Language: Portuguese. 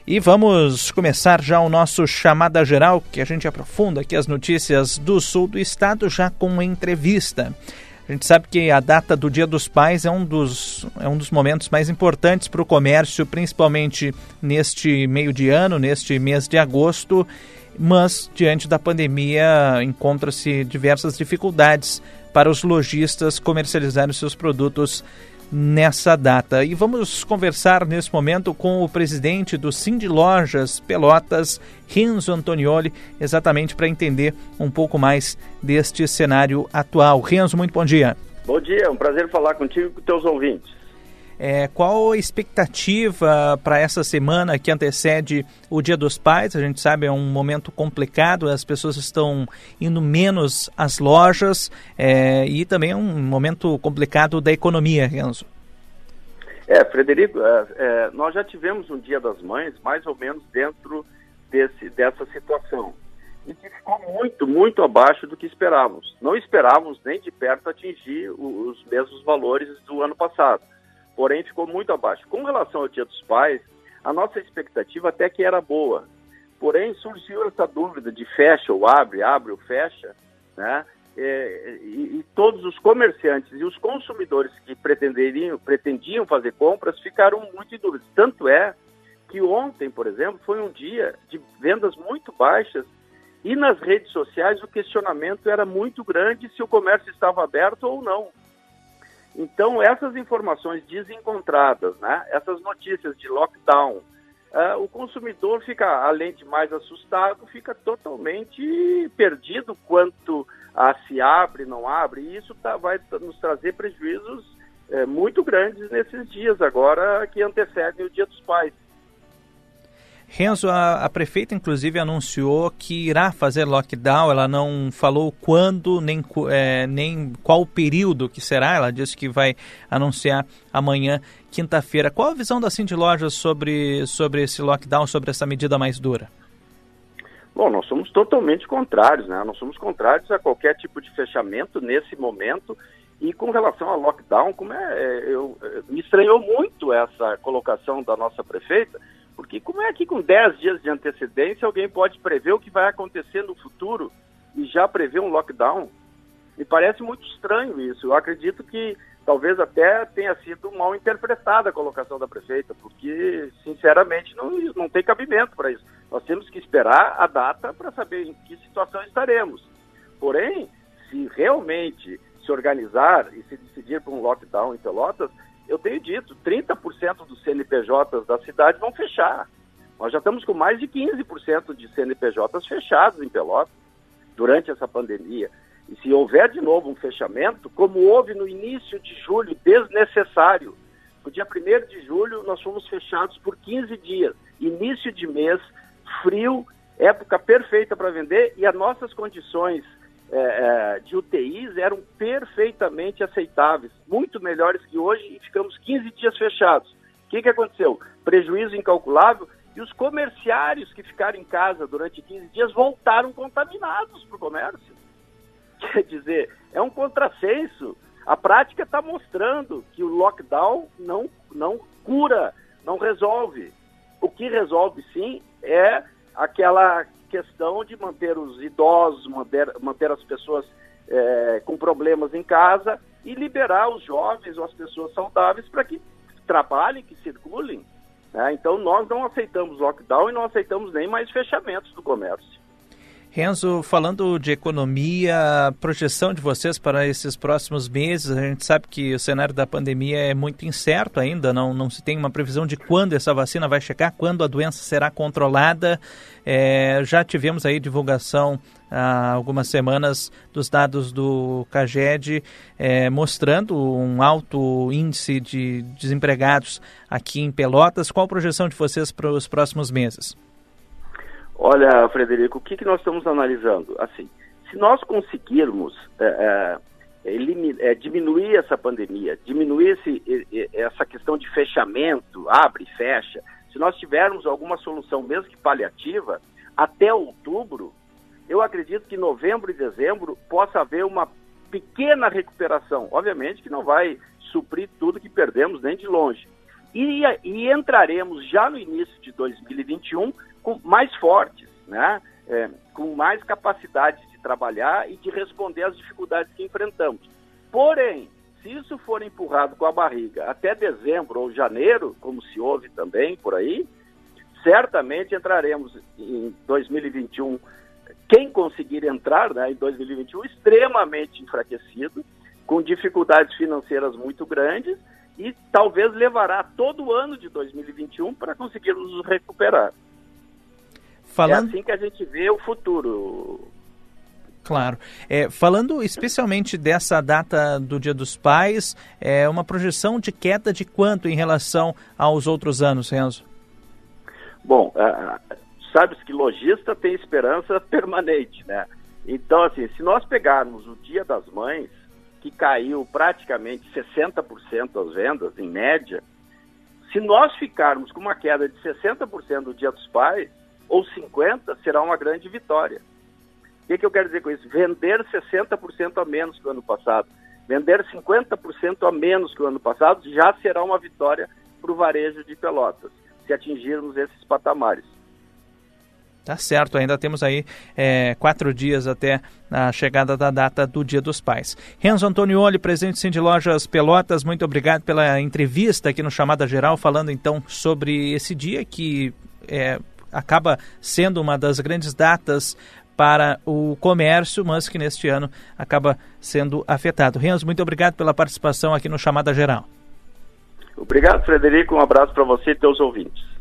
E vamos começar já o nosso Chamada Geral, que a gente aprofunda aqui as notícias do sul do estado, já com uma entrevista. A gente sabe que a data do Dia dos Pais é um dos momentos mais importantes para o comércio, principalmente neste meio de ano, neste mês de agosto, mas diante da pandemia encontram-se diversas dificuldades para os lojistas comercializarem seus produtos nessa data. E vamos conversar nesse momento com o presidente do Cindy Lojas Pelotas, Renzo Antonioli, exatamente para entender um pouco mais deste cenário atual. Renzo, muito bom dia. Bom dia, é um prazer falar contigo e com teus ouvintes. Qual a expectativa para essa semana que antecede o Dia dos Pais? A gente sabe, é um momento complicado, as pessoas estão indo menos às lojas e também é um momento complicado da economia, Renzo. Frederico, nós já tivemos um Dia das Mães mais ou menos dentro dessa situação e que ficou muito, muito abaixo do que esperávamos. Não esperávamos nem de perto atingir os mesmos valores do ano passado. Porém, ficou muito abaixo. Com relação ao Dia dos Pais, a nossa expectativa até que era boa. Porém, surgiu essa dúvida de fecha ou abre ou fecha, né? E todos os comerciantes e os consumidores que pretendiam fazer compras ficaram muito em dúvida. Tanto é que ontem, por exemplo, foi um dia de vendas muito baixas e nas redes sociais o questionamento era muito grande se o comércio estava aberto ou não. Então, essas informações desencontradas, né, essas notícias de lockdown, o consumidor fica, além de mais assustado, fica totalmente perdido quanto a se abre, não abre, e isso vai nos trazer prejuízos muito grandes nesses dias agora que antecedem o Dia dos Pais. Renzo, a prefeita inclusive anunciou que irá fazer lockdown, ela não falou quando nem qual o período que será, ela disse que vai anunciar amanhã, quinta-feira. Qual a visão da Cindy Lojas sobre esse lockdown, sobre essa medida mais dura? Bom, nós somos totalmente contrários, né? Nós somos contrários a qualquer tipo de fechamento nesse momento. E com relação ao lockdown, me estranhou muito essa colocação da nossa prefeita, porque como é que com 10 dias de antecedência alguém pode prever o que vai acontecer no futuro e já prever um lockdown? Me parece muito estranho isso. Eu acredito que talvez até tenha sido mal interpretada a colocação da prefeita, porque, sinceramente, não tem cabimento para isso. Nós temos que esperar a data para saber em que situação estaremos. Porém, se realmente se organizar e se decidir por um lockdown em Pelotas, eu tenho dito, 30% dos CNPJs da cidade vão fechar. Nós já estamos com mais de 15% de CNPJs fechados em Pelotas durante essa pandemia. E se houver de novo um fechamento, como houve no início de julho, desnecessário, no dia 1º de julho nós fomos fechados por 15 dias. Início de mês, frio, época perfeita para vender e as nossas condições de UTIs eram perfeitamente aceitáveis, muito melhores que hoje, e ficamos 15 dias fechados. O que aconteceu? Prejuízo incalculável, e os comerciários que ficaram em casa durante 15 dias voltaram contaminados para o comércio. Quer dizer, é um contrassenso. A prática está mostrando que o lockdown não cura, não resolve. O que resolve, sim, é aquela questão de manter os idosos, manter as pessoas com problemas em casa e liberar os jovens ou as pessoas saudáveis para que trabalhem, que circulem. Né? Então, nós não aceitamos lockdown e não aceitamos nem mais fechamentos do comércio. Renzo, falando de economia, a projeção de vocês para esses próximos meses, a gente sabe que o cenário da pandemia é muito incerto ainda, não se tem uma previsão de quando essa vacina vai chegar, quando a doença será controlada. Já tivemos aí divulgação há algumas semanas dos dados do CAGED mostrando um alto índice de desempregados aqui em Pelotas. Qual a projeção de vocês para os próximos meses? Olha, Frederico, o que nós estamos analisando? Assim, se nós conseguirmos diminuir essa pandemia, diminuir essa questão de fechamento, abre e fecha, se nós tivermos alguma solução, mesmo que paliativa, até outubro, eu acredito que novembro e dezembro possa haver uma pequena recuperação. Obviamente que não vai suprir tudo que perdemos nem de longe. E entraremos já no início de 2021 mais fortes, né? Com mais capacidade de trabalhar e de responder às dificuldades que enfrentamos. Porém, se isso for empurrado com a barriga até dezembro ou janeiro, como se ouve também por aí, certamente entraremos em 2021, quem conseguir entrar, né, em 2021, extremamente enfraquecido, com dificuldades financeiras muito grandes, e talvez levará todo o ano de 2021 para conseguirmos nos recuperar. É assim que a gente vê o futuro. Claro. Falando especialmente dessa data do Dia dos Pais, uma projeção de queda de quanto em relação aos outros anos, Renzo? Bom, sabes que lojista tem esperança permanente, né? Então, assim, se nós pegarmos o Dia das Mães, que caiu praticamente 60% as vendas, em média, se nós ficarmos com uma queda de 60% do Dia dos Pais, ou 50%, será uma grande vitória. O que eu quero dizer com isso? Vender 60% a menos que o ano passado, vender 50% a menos que o ano passado, já será uma vitória para o varejo de Pelotas, se atingirmos esses patamares. Tá certo, ainda temos aí 4 dias até a chegada da data do Dia dos Pais. Renzo Antonioli, presidente do Cindy Lojas Pelotas, muito obrigado pela entrevista aqui no Chamada Geral, falando então sobre esse dia que acaba sendo uma das grandes datas para o comércio, mas que neste ano acaba sendo afetado. Renzo, muito obrigado pela participação aqui no Chamada Geral. Obrigado, Frederico, um abraço para você e teus ouvintes.